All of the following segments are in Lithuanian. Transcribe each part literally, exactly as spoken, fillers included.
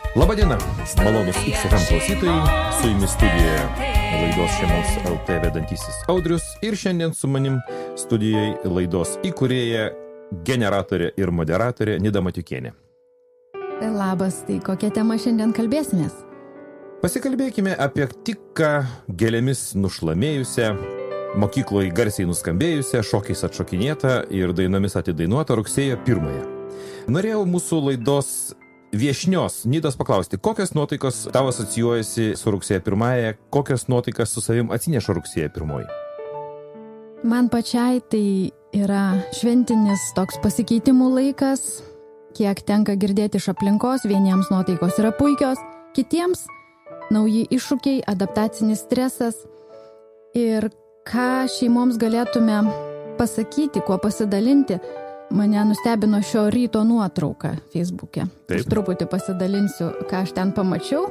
Labadiena, malonus X F M klausytojai, su jumis studijoje laidos Šeimos L T vedantysis Audrius ir šiandien su manim studijoje laidos įkūrėja, generatorė ir moderatorė Nida Matiukienė. Labas, tai kokia tema šiandien kalbėsimės? Pasikalbėkime apie tik ką gėlėmis nušlamėjusią, mokykloje garsiai nuskambėjusią, šokiais atšokinėtą ir dainomis atidainuotą rugsėjo pirmąją. Norėjau mūsų laidos viešnios Nidos paklausti, kokios nuotaikos tavo asocijuojasi su rugsėjo pirmąja, kokios nuotaikas su savim atsineša rugsėjo pirmoji? Man pačiai tai yra šventinis toks pasikeitimų laikas, kiek tenka girdėti iš aplinkos, vieniems nuotaikos yra puikios, kitiems nauji iššūkiai, adaptacinis stresas ir ką šeimoms galėtume pasakyti, kuo pasidalinti. Mane nustebino šio ryto nuotrauka Facebook'e. Aš truputį pasidalinsiu, ką aš ten pamačiau.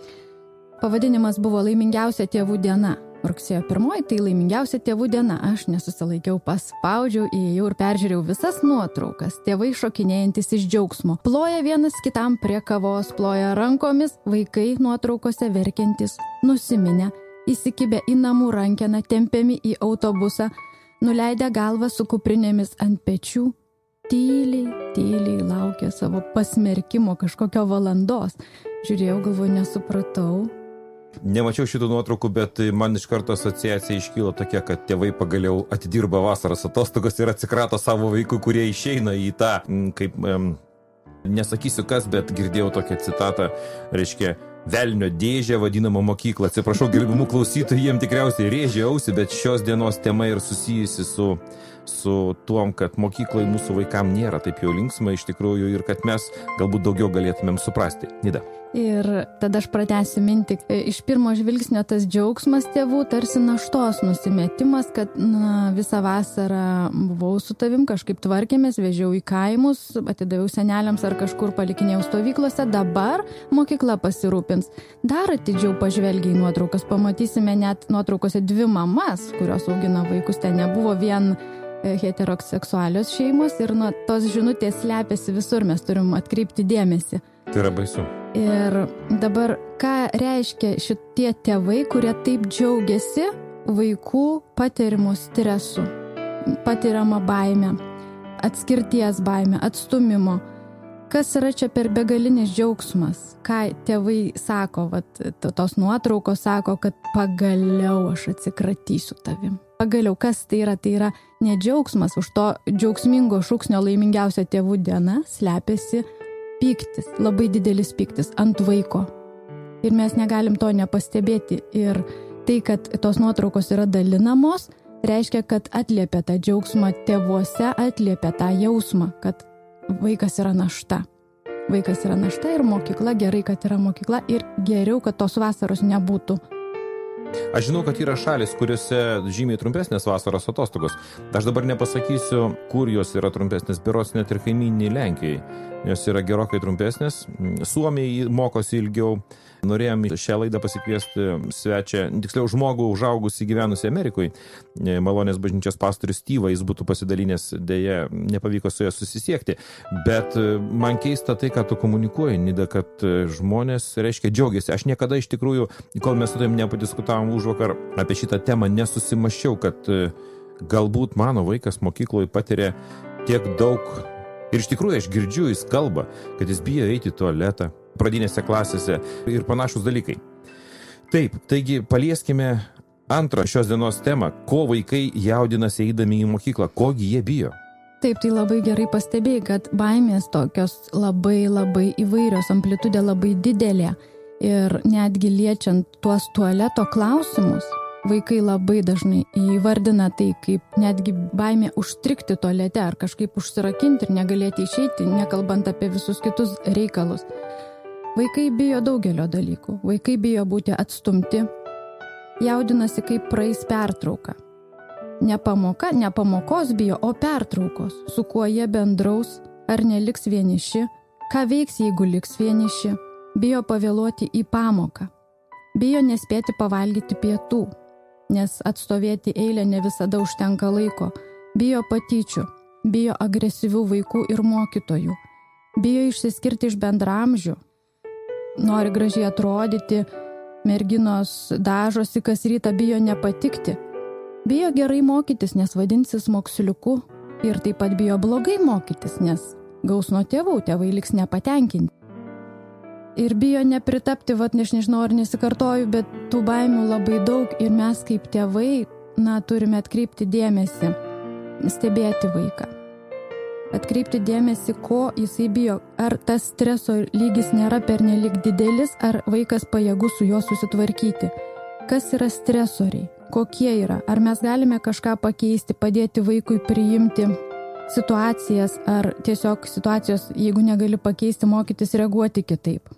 Pavadinimas buvo laimingiausia tėvų diena. Rugsėjo pirmoji, tai laimingiausia tėvų diena. Aš nesusilaikiau, paspaudžiau, įėjau ir peržiūrėjau visas nuotraukas. Tėvai šokinėjantis iš džiaugsmo. Ploja vienas kitam prie kavos, ploja rankomis, vaikai nuotraukose verkiantis, nusiminę, įsikibę į namų rankeną, tempiami į autobusą, nuleidę galvą su kuprinėmis ant pečių. Tyliai, tyliai laukia savo pasmerkimo kažkokio valandos. Žiūrėjau, galvoju, nesupratau. Nemačiau šitų nuotraukų, bet man iš karto asociacija iškylo tokia, kad tėvai pagaliau atidirba vasaros atostogas ir atsikrato savo vaikų, kurie išeina į tą, kaip, nesakysiu kas, bet girdėjau tokią citatą, reiškia, velnio dėžę vadinamą mokyklą. Atsiprašau, gerbimų klausytojų, jiems tikriausiai rėžė ausį, bet šios dienos tema ir susijusi su su tuom, kad mokykloje mūsų vaikam nėra taip jau linksma iš tikrųjų ir kad mes galbūt daugiau galėtumėm suprasti. Nida. Ir tada aš pratęsiu mintį. Iš pirmo žvilgsnio tas džiaugsmas tėvų tarsi naštos nusimetimas, kad na, visą vasarą buvau su tavim, kažkaip tvarkėmės, vežiau į kaimus, atidaviau seneliams ar kažkur palikinėjau stovyklose, dabar mokykla pasirūpins. Dar atidžiau pažvelgiai nuotraukas, pamatysime net nuotraukose dvi mamas, kurios augina vaikus, ten nebuvo vien heteroseksualios šeimos ir nuo tos žinutės slepiasi visur, mes turim atkreipti dėmesį. Tai yra baisu. Ir dabar, ką reiškia šitie tėvai, kurie taip džiaugiasi vaikų patiriamų stresų, patiriamą baimę, atskirties baimę, atstumimo. Kas yra čia per begalinis džiaugsmas? Ką tėvai sako, vat, tos nuotraukos sako, kad pagaliau aš atsikratysiu tavim. Pagaliau, kas tai yra? Tai yra ne džiaugsmas, už to džiaugsmingo šūksnio laimingiausia tėvų diena slepiasi pyktis, labai didelis pyktis ant vaiko. Ir mes negalim to nepastebėti. Ir tai, kad tos nuotraukos yra dalinamos, reiškia, kad atliepia tą džiaugsmą tėvuose, atliepia tą jausmą, kad vaikas yra našta. Vaikas yra našta ir mokykla, gerai, kad yra mokykla ir geriau, kad tos vasaros nebūtų. Aš žinau, kad yra šalis, kuriuose žymiai trumpesnės vasaros atostogos. Aš dabar nepasakysiu, kur jos yra trumpesnės, berods net ir kaimyniniai Lenkijai. Jos yra gerokai trumpesnės. Suomiai mokosi ilgiau. Norėjom šią laidą pasikviesti svečią, tiksliau žmogų užaugusį gyvenusi Amerikoje, Malonės bažnyčios pastorius Styvą, jis būtų pasidalinęs, dėja nepavyko su juo susisiekti. Bet man keista tai, ką tu komunikuoji, Nida, kad žmonės, reiškia, džiaugiasi. Aš niekada iš tikrųjų, kol mes su tavim nepadiskutavom užvakar apie šitą temą, nesusimaščiau, kad galbūt mano vaikas mokykloje patiria tiek daug. Ir iš tikrųjų aš girdžiu, jis kalba, kad jis bijo eiti į tualetą pradinėse klasėse ir panašus dalykai. Taip, taigi palieskime antrą šios dienos temą, ko vaikai jaudinasi eidami į mokyklą, kogi jie bijo. Taip, tai labai gerai pastebėjai, kad baimės tokios labai labai įvairios, amplitudė labai didelė ir netgi liečiant tuos tualeto klausimus, vaikai labai dažnai įvardina tai kaip netgi baimė užstrikti tualete ar kažkaip užsirakinti ir negalėti išeiti, nekalbant apie visus kitus reikalus. Vaikai bijo daugelio dalykų. Vaikai bijo būti atstumti, jaudinasi kaip praeis pertrauka. Ne pamoka, ne pamokos bijo, o pertraukos, su kuo jie bendraus, ar neliks vieniši, ką veiks, jeigu liks vieniši, bijo pavėluoti į pamoką, bijo nespėti pavalgyti pietų, nes atstovėti eilę ne visada užtenka laiko, bijo patyčių, bijo agresyvių vaikų ir mokytojų, bijo išsiskirti iš bendramžių, nori gražiai atrodyti, merginos dažosi kas rytą, bijo nepatikti. Bijo gerai mokytis, nes vadinsis moksliuku ir taip pat bijo blogai mokytis, nes gaus nuo tėvų, tėvai liks nepatenkinti. Ir bijo nepritapti, vat aš nežinau ar nesikartoju, bet tų baimių labai daug ir mes kaip tėvai, na, turime atkreipti dėmesį, stebėti vaiką. Atkreipti dėmesį, ko jisai bijo, ar tas streso lygis nėra pernelyg didelis, ar vaikas pajėgus su juo susitvarkyti. Kas yra stresoriai? Kokie yra? Ar mes galime kažką pakeisti, padėti vaikui priimti situacijas, ar tiesiog situacijos, jeigu negali pakeisti, mokytis reaguoti kitaip?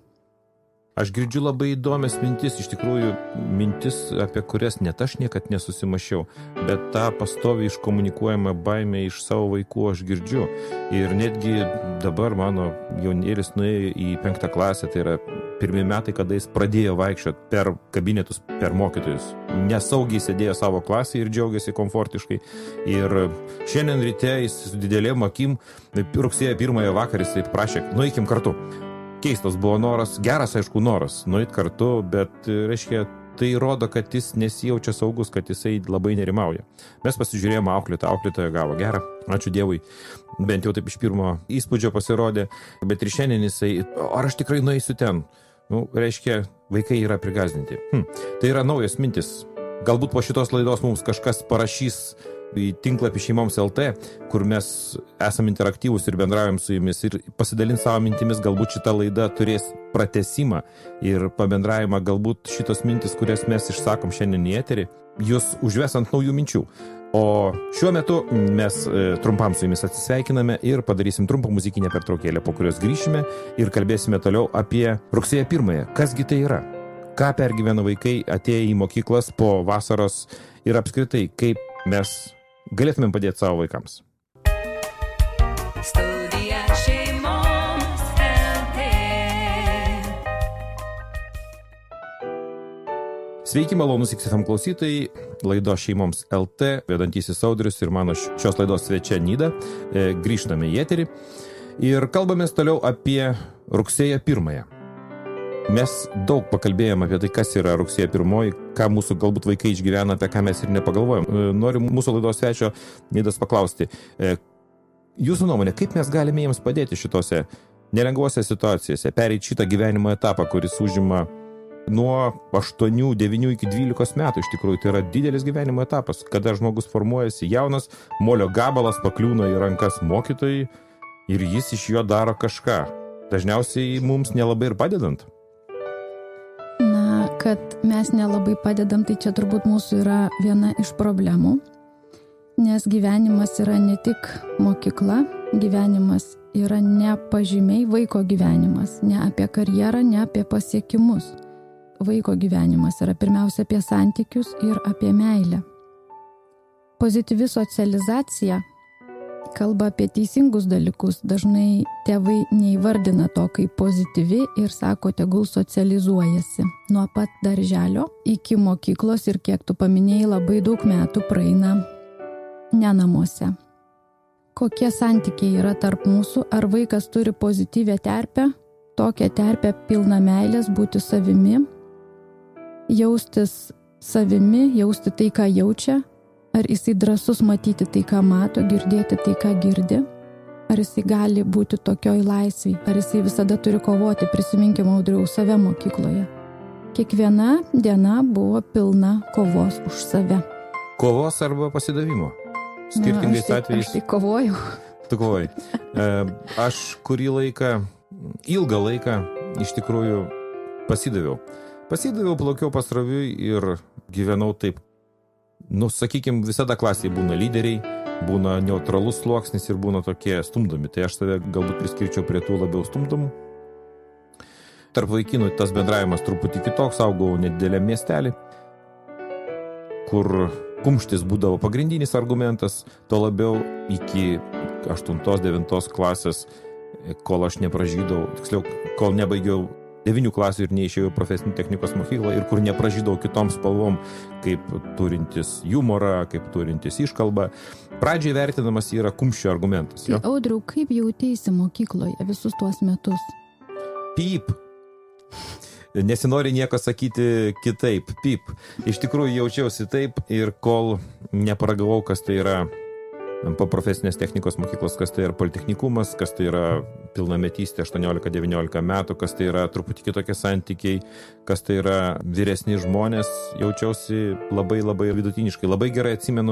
Aš girdžiu labai įdomias mintis, iš tikrųjų mintis, apie kurias net aš niekad nesusimašiau, bet tą pastoviai iškomunikuojamą baimę iš savo vaikų aš girdžiu. Ir netgi dabar mano jaunėlis nuėjo į penktą klasę, tai yra pirmi metai, kada jis pradėjo vaikščioti per kabinetus, per mokytojus. Nesaugiai sėdėjo savo klasėje ir džiaugiasi komfortiškai. Ir šiandien ryte jis su didelėm akim, rugsėjo pirmąją vakarą jis prašė, nueikim kartu. Keistas buvo noras, geras aišku noras, nueit kartu, bet, reiškia, tai rodo, kad jis nesijaučia saugus, kad jisai labai nerimauja. Mes pasižiūrėjome auklėtą, auklėtoją gavo gerą, ačiū Dievui, bent jau taip iš pirmo įspūdžio pasirodė, bet ir šiandien jisai, ar aš tikrai nueisiu ten? Nu, reiškia, vaikai yra prigazdinti. Hm, tai yra naujas mintis. Galbūt po šitos laidos mums kažkas parašys į tinklapį šeimoms L T, kur mes esam interaktyvūs ir bendraujam su jumis ir pasidalins savo mintimis, galbūt šita laida turės pratesimą ir pabendravimą, galbūt šitos mintis, kurias mes išsakom šiandien į eterį, jūs užves ant naujų minčių. O šiuo metu mes trumpam su jumis atsisveikiname ir padarysim trumpą muzikinę pertraukėlę, po kurios grįšime ir kalbėsime toliau apie rugsėjo pirmąją. Kasgi tai yra? Ką pergyvena vaikai atėję į mokyklas po vasaros ir apskritai, kaip mes galėtumėm padėti savo vaikams. Studija šeimoms L T. Sveiki, malonus X F M klausytojai, laidos šeimoms L T, vedantysis Audrius ir mano šios laidos svečia Nida. E, grįžtame į eterį ir kalbamės toliau apie rugsėjo pirmąją. Mes daug pakalbėjome apie tai, kas yra rugsėjo pirmoji, ką mūsų galbūt vaikai išgyvena, apie ką mes ir nepagalvojom. Noriu mūsų laidos svečio Nidos paklausti. Jūsų nuomonė, kaip mes galime jiems padėti šitose nelengvose situacijose, pereiti šitą gyvenimo etapą, kuris užima nuo aštuonių, devynių iki dvylikos metų. Iš tikrųjų, tai yra didelis gyvenimo etapas, kada žmogus formuojasi jaunas, molio gabalas pakliūna į rankas mokytojai ir jis iš jo daro kažką. Dažniausiai mums nelabai ir padedant. Kad mes nelabai padedam, tai čia turbūt mūsų yra viena iš problemų, nes gyvenimas yra ne tik mokykla, gyvenimas yra ne pažymiai, vaiko gyvenimas, ne apie karjerą, ne apie pasiekimus. Vaiko gyvenimas yra pirmiausia apie santykius ir apie meilę. Pozityvi socializacija kalba apie teisingus dalykus. Dažnai tėvai neįvardina to kaip pozityvi ir sako, tegul socializuojasi. Nuo pat darželio iki mokyklos ir kiek tu paminėjai, labai daug metų praeina ne namuose. Kokie santykiai yra tarp mūsų? Ar vaikas turi pozityvę terpę? Tokią terpę pilną meilės, būti savimi, jaustis savimi, jausti tai, ką jaučia? Ar jisai drąsus matyti tai, ką mato, girdėti tai, ką girdi? Ar jisai gali būti tokioj laisvėj? Ar jisai visada turi kovoti? Prisiminkime, Audriau, save mokykloje. Kiekviena diena buvo pilna kovos už save. Kovos arba pasidavimo? Skirtingais Na, aš tai, atvejais. Aš tai kovojau. Tu kovojai. Aš kurį laiką, ilgą laiką, iš tikrųjų pasidaviau. Pasidaviau, plaukiau pasroviui ir gyvenau taip. Nu, sakykime, visada klasėje būna lyderiai, būna neutralus sluoksnis ir būna tokie stumdomi. Tai aš save galbūt priskirčiau prie tų labiau stumdomų. Tarp vaikinų tas bendravimas truputį kitoks, augau nedidelėm miestelį, kur kumštis būdavo pagrindinis argumentas, to labiau iki aštuntos devintos klasės, kol aš nepražydau, tiksliau, kol nebaigiau devinių klasių ir neišėjau profesinį technikos mokyklą ir kur nepražydau kitom spalvom, kaip turintis humorą, kaip turintis iškalbą. Pradžiai vertinamas yra kumščio argumentas. Tai, Audriau, kaip jautėsi mokykloje visus tuos metus? Pyp. nesinori nieko sakyti kitaip, pip. Iš tikrųjų jaučiausi taip ir kol neparagavau, kas tai yra po profesinės technikos mokyklos, kas tai yra politechnikumas, kas tai yra pilnametystė aštuoniolika devyniolika metų, kas tai yra truputį kitokie santykiai, kas tai yra vyresni žmonės, jaučiausi labai labai vidutiniškai. Labai gerai atsimenu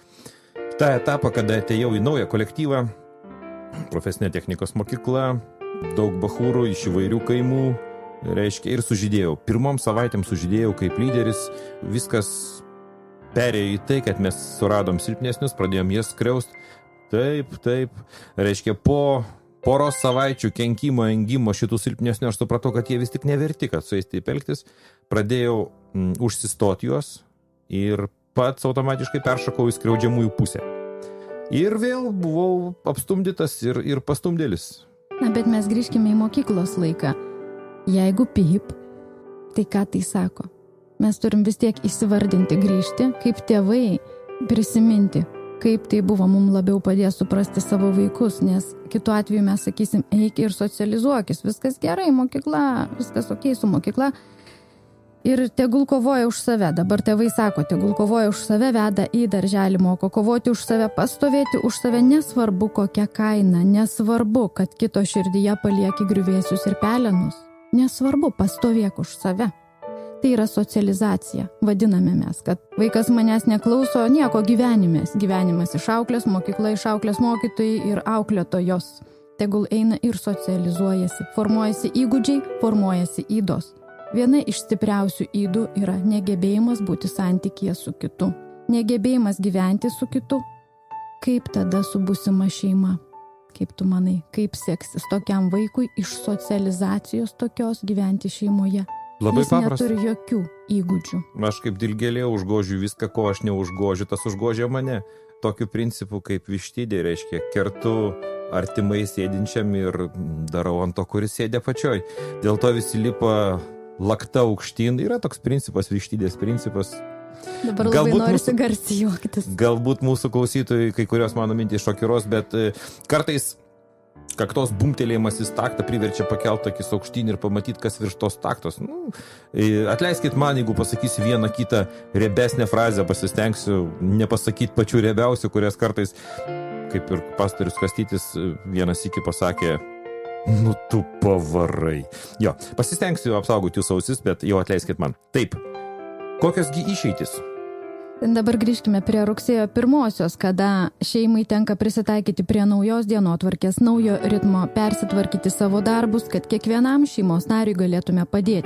tą etapą, kada atėjau į naują kolektyvą, profesinė technikos mokykla, daug bachūrų iš įvairių kaimų, reiškia, ir sužydėjau. Pirmom savaitėm sužydėjau kaip lyderis, viskas perėjo į tai, kad mes suradom silpnesnius, pradėjom jas skriaust. Taip, taip. Reiškia, po poros savaičių kenkimo, engimo šitų silpnesnių, aš supratau, kad jie vis tik neverti, kad su jais taip elgtis. Pradėjau m, užsistoti juos ir pats automatiškai peršakau į skriaudžiamųjų pusę. Ir vėl buvau apstumdytas ir, ir pastumdėlis. Na, bet mes grįžkime į mokyklos laiką. Jeigu pip, tai ką tai sako? Mes turim vis tiek įsivardinti, grįžti, kaip tėvai prisiminti, kaip tai buvo, mums labiau padės suprasti savo vaikus, nes kitu atveju mes sakysim, eik ir socializuokis, viskas gerai, mokykla, viskas okei su mokykla. Ir tegul kovoja už save, dabar tėvai sako, tegul kovoja už save, veda į darželį, moko kovoti už save, pastovėti už save, nesvarbu kokia kaina, nesvarbu, kad kito širdyje palieki griuvėsius ir pelenus, nesvarbu, pastovėk už save. Tai yra socializacija, vadiname mes, kad vaikas manęs neklauso nieko gyvenimės. Gyvenimas išauklės, mokykla išauklės mokytojai ir auklėtojos. Tegul eina ir socializuojasi, formuojasi įgūdžiai, formuojasi įdos. Viena iš stipriausių įdų yra negebėjimas būti santykyje su kitu. Negebėjimas gyventi su kitu. Kaip tada su būsima šeima? Kaip tu manai, kaip seksis tokiam vaikui iš socializacijos tokios gyventi šeimoje? Labai Jis paprasta. neturi jokių įgūdžių. Aš kaip dilgėlė užgožiu viską, ko aš neužgožiu, tas užgožia mane. Tokiu principu kaip vištidė, reiškia, kertu artimai sėdinčiam ir darau ant to, kuris sėdė pačioj. Dėl to visi lipa lakta aukštyn. Yra toks principas, vištidės principas. Dabar labai Galbūt norisi mūsų- garsiai juoktis. Galbūt mūsų klausytojai kai kurios mano mintys šokiruos, bet e, kartais kaktos bumtelėjimas į taktą priverčia pakelt akis aukštyn ir pamatyti, kas virš tos taktos. Nu, e, atleiskit man, jeigu pasakysiu vieną kitą riebesnę frazę, pasistengsiu nepasakyti pačių riebiausių, kurias kartais, kaip ir pastorius Kastytis vienas iki pasakė, nu tu pavarai. Jo, pasistengsiu apsaugoti jūsų ausis, bet jau atleiskit man. Taip, kokiosgi išeitis? Dabar grįžkime prie rugsėjo pirmosios, kada šeimai tenka prisitaikyti prie naujos dienotvarkės, naujo ritmo, persitvarkyti savo darbus, kad kiekvienam šeimos nariui galėtume padėti.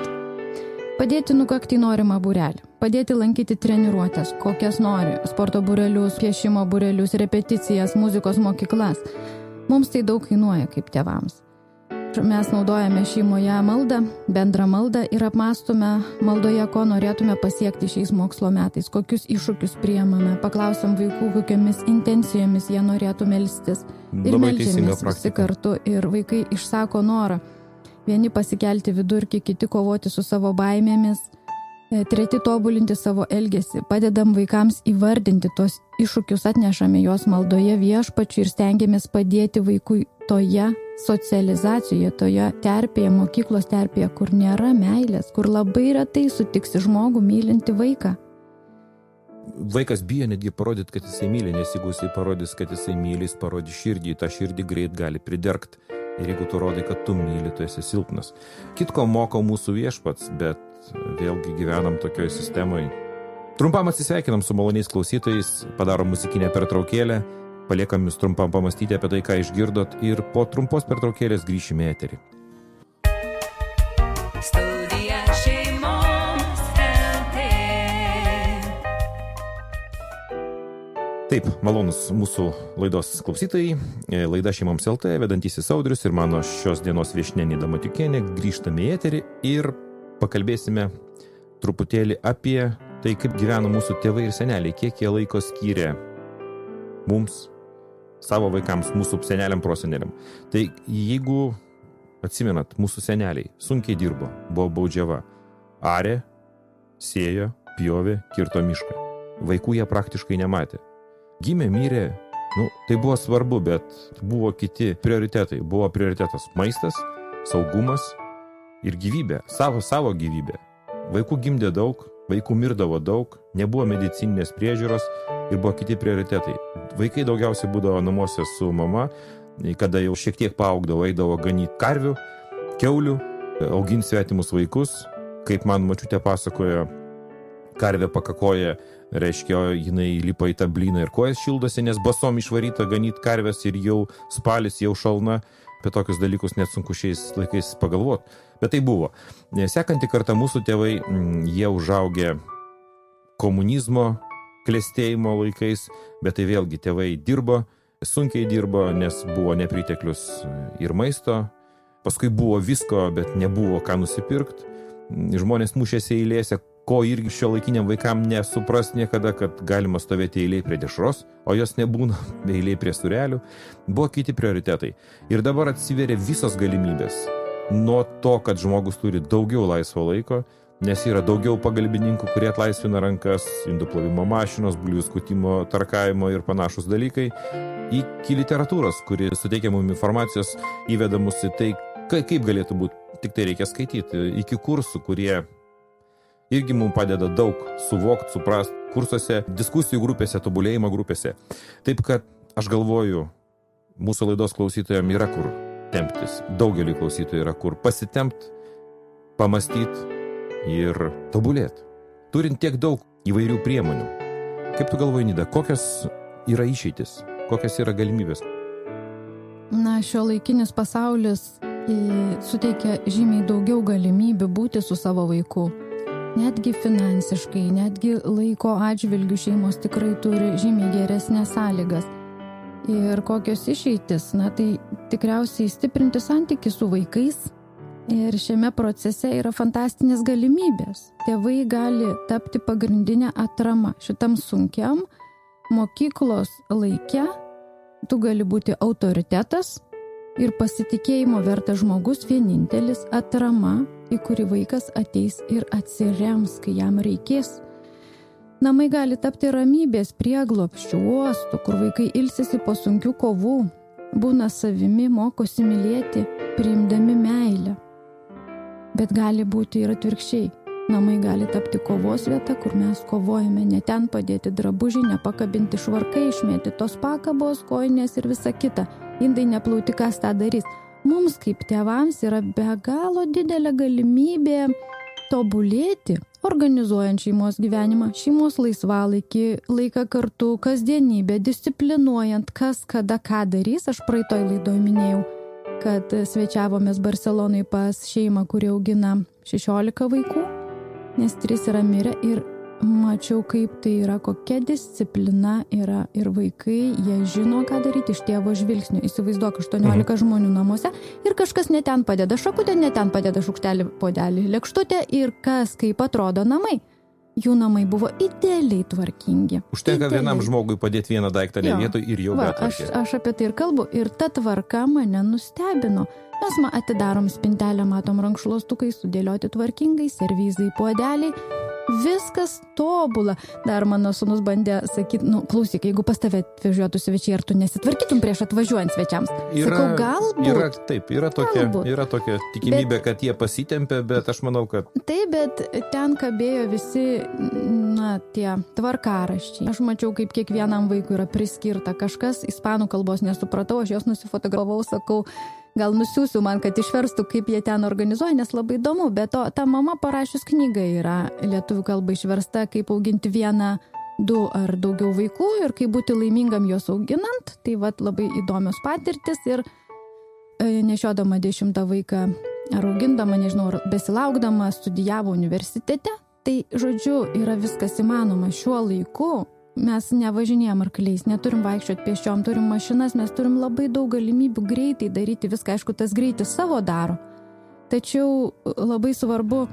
Padėti nukakti norimą būrelį, padėti lankyti treniruotės, kokias nori, sporto būrelius, piešimo būrelius, repeticijas, muzikos mokyklas. Mums tai daug kainuoja kaip tėvams. Mes naudojame šeimoje maldą, bendrą maldą ir apmąstume maldoje, ko norėtume pasiekti šiais mokslo metais, kokius iššūkius priimame, paklausiam vaikų, kokiomis intencijomis jie norėtų melstis. Ir Labai teisinga meldžiamės visi praktika. kartu ir vaikai išsako norą. Vieni pasikelti vidurkį, kiti kovoti su savo baimėmis, treti tobulinti savo elgesį. Padedam vaikams įvardinti tos iššūkius, atnešame juos maldoje viešpačiui ir stengiamės padėti vaikui toje socializacijoje, toje terpėje, mokyklos terpėje, kur nėra meilės, kur labai retai sutiksi žmogų mylinti vaiką. Vaikas bijo netgi parodyti, kad jisai myli, nes jeigu jisai parodys, kad jisai myli, jis parodys širdį, tą širdį greit gali pridergt. Ir jeigu tu rodai, kad tu myli, tu esi silpnas. Kitko moko mūsų viešpats, bet vėlgi gyvenam tokioj sistemoje. Trumpam atsisveikinam su maloniais klausytojais, padarom muzikinę pertraukėlę, paliekam jūs trumpam pamastyti apie tai, ką išgirdot ir po trumpos pertraukėlės grįšime į eterį. Studija šeimos L T. Taip, malonus mūsų laidos klausytojai, laida Šeimoms L T, vedantysis Audrius ir mano šios dienos viešnia Nida Matiukienė, grįžtame į eterį ir pakalbėsime truputėlį apie tai, kaip gyveno mūsų tėvai ir seneliai, kiek jie laiko skyrė mums, savo vaikams, mūsų seneliam, proseneliam. Tai jeigu atsimenat, mūsų seneliai sunkiai dirbo, buvo baudžiava, arė, sėjo, pjovė, kirto mišką. Vaikų jie praktiškai nematė. Gimė, mirė, nu, tai buvo svarbu, bet buvo kiti prioritetai. Buvo prioritetas maistas, saugumas ir gyvybę, savo, savo gyvybę. Vaikų gimdė daug, vaikų mirdavo daug, nebuvo medicininės priežiūros ir buvo kiti prioritetai. Vaikai daugiausiai būdavo namuose su mama, kada jau šiek tiek paaugdavo, eidavo ganyti karvių, kiaulių, auginti svetimus vaikus. Kaip man močiutė pasakojo, karvė pakakoja, reiškia, jinai lipa į tą blyną ir kojas šildosi, nes basom išvaryta ganyti karvės ir jau spalis, jau šalna. Apie tokius dalykus net sunku šiais laikais pagalvoti. Bet tai buvo. Sekanti kartą mūsų tėvai, jie užaugė komunizmo klestėjimo laikais, bet tai vėlgi tėvai dirbo, sunkiai dirbo, nes buvo nepriteklius ir maisto. Paskui buvo visko, bet nebuvo ką nusipirkti. Žmonės mušėsi eilėse, ko irgi šio laikiniam vaikam nesupras niekada, kad galima stovėti eilėj prie dešros, o jos nebūna eilėj prie surelių. Buvo kiti prioritetai. Ir dabar atsiveria visos galimybės. Nuo to, kad žmogus turi daugiau laisvo laiko, nes yra daugiau pagalbininkų, kurie atlaisvina rankas, indų plovimo mašinos, bulvių skutimo, tarkavimo ir panašus dalykai, iki literatūros, kuri suteikia mums informacijos, įveda mus į tai, kaip galėtų būti, tik tai reikia skaityti, iki kursų, kurie irgi mums padeda daug suvokti, suprast kursuose, diskusijų grupėse, tobulėjimo grupėse. Taip, kad aš galvoju, mūsų laidos klausytojams yra kur temptis. Daugeliui klausytojų yra kur pasitempt, pamastyti ir tobulėti. Turint tiek daug įvairių priemonių. Kaip tu galvoji, Nida, kokios yra išeitis, kokios yra galimybės? Na, šio laikinis pasaulis suteikia žymiai daugiau galimybių būti su savo vaiku. Netgi finansiškai, netgi laiko atžvilgių šeimos tikrai turi žymiai geresnės sąlygas. Ir kokios išeitis? Na, tai tikriausiai stiprinti santykį su vaikais. Ir šiame procese yra fantastinės galimybės. Tėvai gali tapti pagrindinę atramą šitam sunkiam mokyklos laike. Tu gali būti autoritetas ir pasitikėjimo vertas žmogus, vienintelis atrama, į kurį vaikas ateis ir atsirems, kai jam reikės. Namai gali tapti ramybės prieglobsčių, uostų, kur vaikai ilsisi po sunkių kovų, būna savimi, mokosi mylėti, priimdami meilę. Bet gali būti ir atvirkščiai. Namai gali tapti kovos vieta, kur mes kovojame, ne ten padėti drabužiai, nepakabinti švarkai, išmėtytos pakabos, kojinės ir visa kita. Indai neplauti, kas tą darys. Mums kaip tėvams yra be galo didelė galimybė tobulėti, organizuojant šeimos gyvenimą, šeimos laisvalaikį, laiką kartu, kasdienybę, disciplinuojant, kas kada ką darys. Aš praeitoj laidoj minėjau, kad svečiavomės Barcelonai pas šeimą, kuri augina šešiolika vaikų, nes trys yra mirę ir mačiau, kaip tai yra, kokia disciplina yra ir vaikai, jie žino, ką daryti iš tėvo žvilgsnių. Įsivaizduok, aštuoniolika mhm. žmonių namuose ir kažkas ne ten padeda šakutę, ne ten padeda šaukštelį, puodelį, lėkštutę ir kas kaip atrodo namai. Jų namai buvo idealiai tvarkingi. Užtenka idealiai. Vienam žmogui padėti vieną daiktą ne vietoj ir jau betvarkė. Aš, aš apie tai ir kalbu ir ta tvarka mane nustebino. Mes ma atidarom spintelę, matom rankšluostukai sudėlioti tvarkingai, servizai, puodeliai. Viskas tobula. Dar mano sūnus bandė sakyti, nu, klausyk, jeigu pas tave atvažiuotų svečiai, ar tu nesitvarkytum prieš atvažiuojant svečiams? Yra, Sakau, galbūt. Yra, taip, yra tokia, galbūt. yra tokia tikimybė, bet, kad jie pasitempė, bet aš manau, kad... Taip, bet ten kabėjo visi, na, tie tvarkaraščiai. Aš mačiau, kaip kiekvienam vaikui yra priskirta kažkas, ispanų kalbos nesupratau, aš jos nusifotografavau, sakau, gal nusiųsiu man, kad išverstų, kaip jie ten organizuoja, nes labai įdomu. Bet to, ta mama parašius knygą yra lietuvių kalba išversta, kaip auginti vieną, du ar daugiau vaikų ir kaip būti laimingam juos auginant. Tai vat labai įdomios patirtis ir e, nešiodama dešimtą vaiką ar augindama, nežinau, ar besilaukdama, studijavo universitete. Tai, žodžiu, yra viskas įmanoma šiuo laiku. Mes nevažinėjom arkliais, neturim vaikščioti pėsčiom, turim mašinas, mes turim labai daug galimybių greitai daryti viską. Aišku, tas greitis savo daro. Tačiau labai svarbu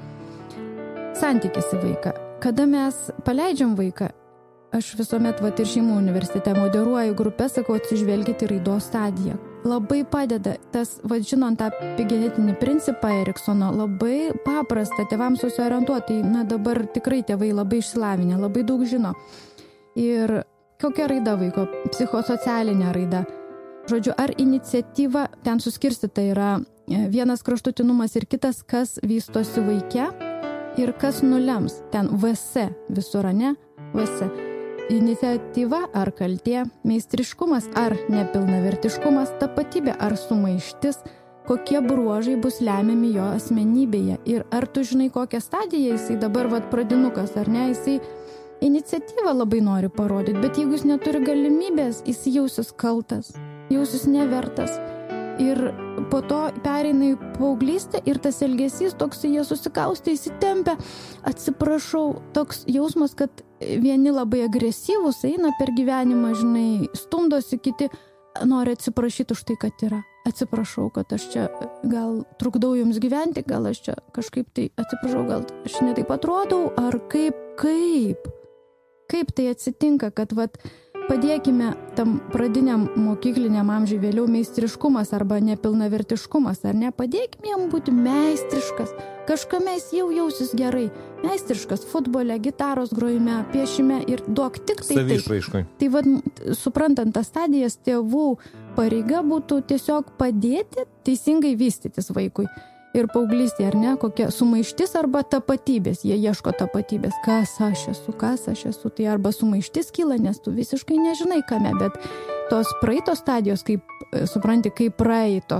santykis į vaiką. Kada mes paleidžiam vaiką, aš visuomet vat ir šeimų universitete moderuoju grupę, sakau, atsižvelgite raidos stadiją. Labai padeda tas, vat žinant tą epigenetinį principą Eriksono, labai paprasta tėvams susiorientuoti. Na dabar tikrai tėvai labai išsilavinę, labai daug žino. Ir kokia raida vaiko, psichosocialinė raida. Žodžiu, ar iniciatyva, ten suskirstyta yra vienas kraštutinumas ir kitas, kas vystosi vaike ir kas nulems. Ten V S visur, ne? V S. Iniciatyva ar kaltė, meistriškumas ar nepilnavertiškumas, tapatybė ar sumaištis, kokie bruožai bus lemiami jo asmenybėje. Ir ar tu žinai, kokią stadiją jisai dabar, vat, pradinukas, ar ne, jisai iniciatyvą labai nori parodyti, bet jeigu jis neturi galimybės, jis jausis kaltas, jausis nevertas. Ir po to pereina į paauglystę ir tas elgesys toks, jie susikaustė, įsitempia, atsiprašau, toks jausmas, kad vieni labai agresyvūs eina per gyvenimą, žinai, stumdosi, kiti nori atsiprašyti už tai, kad yra. Atsiprašau, kad aš čia gal trukdau jums gyventi, gal aš čia kažkaip tai atsiprašau, gal aš netaip atrodau, ar kaip, kaip, kaip tai atsitinka, kad vat padėkime tam pradiniam mokykliniam amžiui vėliau meistriškumas arba nepilnavertiškumas, ar ne? Padėkime jam būti meistriškas. Kažkame jis jau jausis gerai. Meistriškas futbole, gitaros grojime, piešime ir duok tik tai taip. Savišraiškai. Tai vad, suprantant tas stadijas, tėvų pareiga būtų tiesiog padėti teisingai vystytis vaikui. Ir paauglystė, ar ne, kokia sumaištis arba tapatybės, jie ieško tapatybės, kas aš esu, kas aš esu, tai arba sumaištis kyla, nes tu visiškai nežinai kame, bet tos praeitos stadijos, kaip supranti, kaip praeito